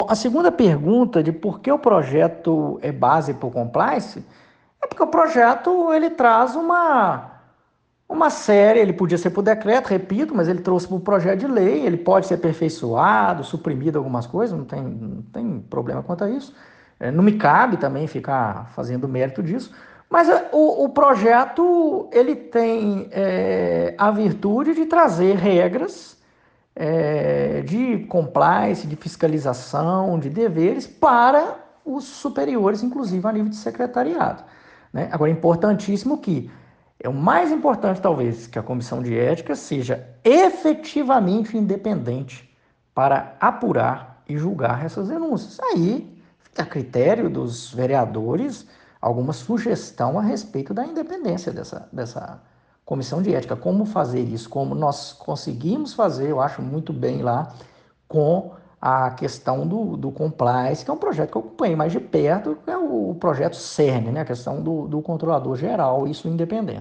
A segunda pergunta de por que o projeto é base para o compliance é porque o projeto ele traz uma série, ele podia ser por decreto, repito, mas ele trouxe para o projeto de lei, ele pode ser aperfeiçoado, suprimido algumas coisas, não tem problema quanto a isso. Não me cabe também ficar fazendo mérito disso, mas o projeto ele tem a virtude de trazer regras de compliance, de fiscalização, de deveres para os superiores, inclusive a nível de secretariado. Né? Agora, é importantíssimo que é o mais importante, talvez, que a comissão de ética seja efetivamente independente para apurar e julgar essas denúncias. Aí fica a critério dos vereadores alguma sugestão a respeito da independência dessa comissão de ética. Como fazer isso? Como nós conseguimos fazer, eu acho muito bem lá, com a questão do compliance, que é um projeto que eu acompanhei mais de perto, que é o projeto CERN, né? A questão do controlador geral e sua independência.